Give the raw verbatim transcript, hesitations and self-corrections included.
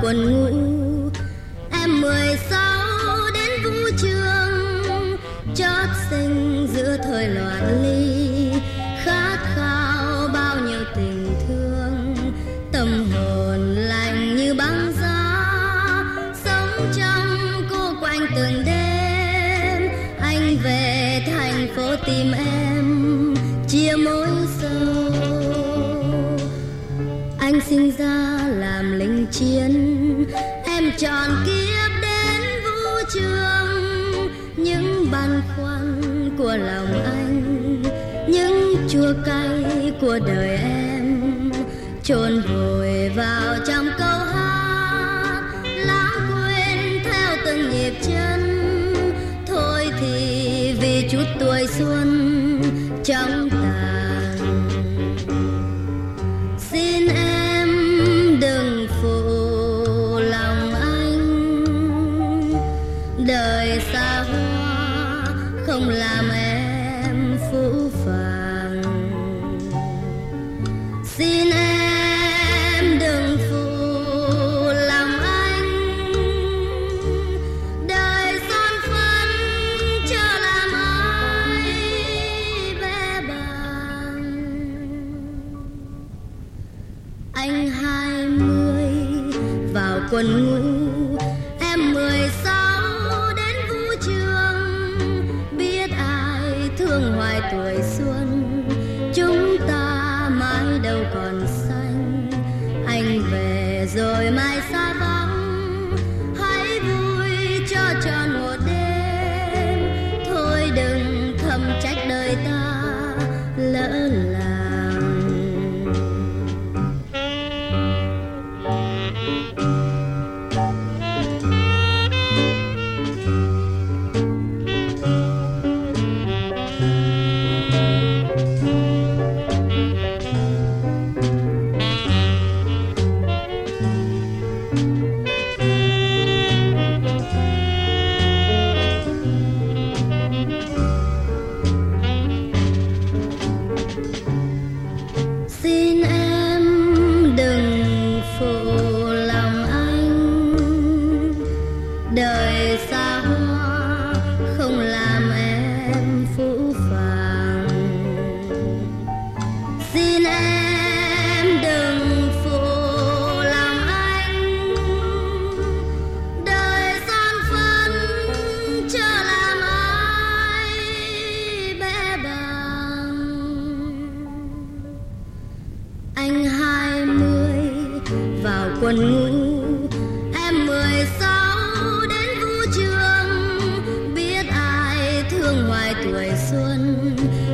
quần ngũ. Em mười sáu đến vũ trường, chót sinh giữa thời loạn ly, khát khao bao nhiêu tình thương, tâm hồn lạnh như băng giá, sống trong cô quạnh từng đêm. Anh về thành phố tìm em, chia mối sâu. Anh sinh ra làm lính chiến, em chọn kiếp đến vũ trường. Những băn khoăn của lòng anh, những chua cay của đời em, chôn vùi vào trong câu hát, lãng quên theo từng nhịp chân. Thôi thì vì chút tuổi xuân trong tàn, xin em đừng phụ lòng anh. Đời xa hoa không làm em phũ phàng, xin em đừng phụ lòng anh. Đời son phấn chưa làm ai bé bàng. Anh hai mươi vào quân ngũ, em mười sáu đến vũ trường. Biết ai thương hoài tuổi xuân, chúng ta mãi đâu còn xanh. Anh về rồi mai xa vắng, hãy vui cho tròn một đêm. Thôi đừng thầm trách đời ta lỡ làng. Xin em đừng phụ lòng anh. Đời xa hoa không làm em phũ phàng. Xin em đừng phụ lòng anh. Đời son phấn chưa làm ai bé bàng. Anh hai mươi vào quân ngũ, em mười sáu đến vũ trường. Biết ai thương hoài tuổi xuân,